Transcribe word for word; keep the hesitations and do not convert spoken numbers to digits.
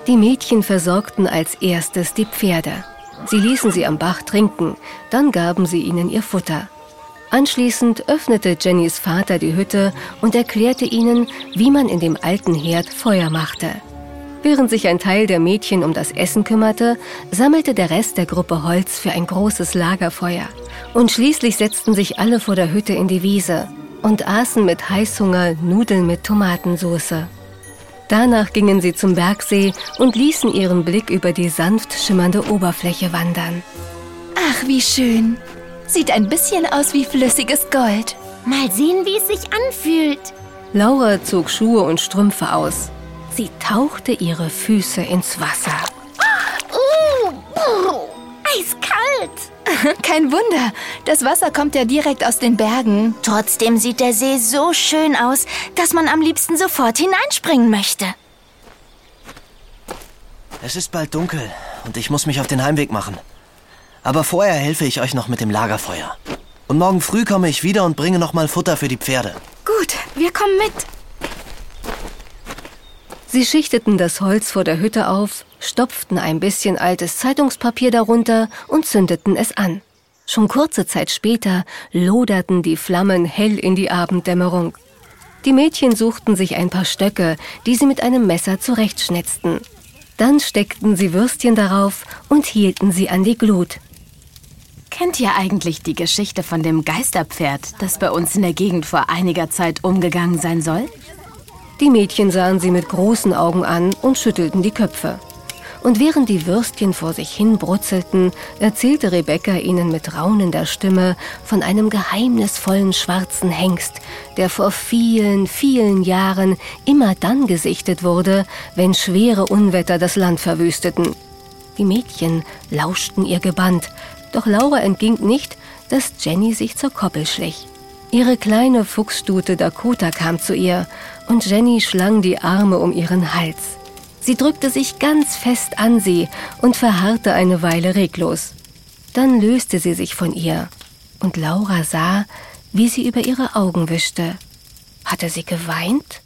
Die Mädchen versorgten als erstes die Pferde. Sie ließen sie am Bach trinken, dann gaben sie ihnen ihr Futter. Anschließend öffnete Jennys Vater die Hütte und erklärte ihnen, wie man in dem alten Herd Feuer machte. Während sich ein Teil der Mädchen um das Essen kümmerte, sammelte der Rest der Gruppe Holz für ein großes Lagerfeuer. Und schließlich setzten sich alle vor der Hütte in die Wiese und aßen mit Heißhunger Nudeln mit Tomatensauce. Danach gingen sie zum Bergsee und ließen ihren Blick über die sanft schimmernde Oberfläche wandern. Ach, wie schön. Sieht ein bisschen aus wie flüssiges Gold. Mal sehen, wie es sich anfühlt. Laura zog Schuhe und Strümpfe aus. Sie tauchte ihre Füße ins Wasser. Uh, uh, eiskalt. Kein Wunder, das Wasser kommt ja direkt aus den Bergen. Trotzdem sieht der See so schön aus, dass man am liebsten sofort hineinspringen möchte. Es ist bald dunkel und ich muss mich auf den Heimweg machen. Aber vorher helfe ich euch noch mit dem Lagerfeuer. Und morgen früh komme ich wieder und bringe noch mal Futter für die Pferde. Gut, wir kommen mit. Sie schichteten das Holz vor der Hütte auf, stopften ein bisschen altes Zeitungspapier darunter und zündeten es an. Schon kurze Zeit später loderten die Flammen hell in die Abenddämmerung. Die Mädchen suchten sich ein paar Stöcke, die sie mit einem Messer zurechtschnitzten. Dann steckten sie Würstchen darauf und hielten sie an die Glut. Kennt ihr eigentlich die Geschichte von dem Geisterpferd, das bei uns in der Gegend vor einiger Zeit umgegangen sein soll? Die Mädchen sahen sie mit großen Augen an und schüttelten die Köpfe. Und während die Würstchen vor sich hin brutzelten, erzählte Rebecca ihnen mit raunender Stimme von einem geheimnisvollen schwarzen Hengst, der vor vielen, vielen Jahren immer dann gesichtet wurde, wenn schwere Unwetter das Land verwüsteten. Die Mädchen lauschten ihr gebannt, doch Laura entging nicht, dass Jenny sich zur Koppel schlich. Ihre kleine Fuchsstute Dakota kam zu ihr und Jenny schlang die Arme um ihren Hals. Sie drückte sich ganz fest an sie und verharrte eine Weile reglos. Dann löste sie sich von ihr und Laura sah, wie sie über ihre Augen wischte. Hatte sie geweint?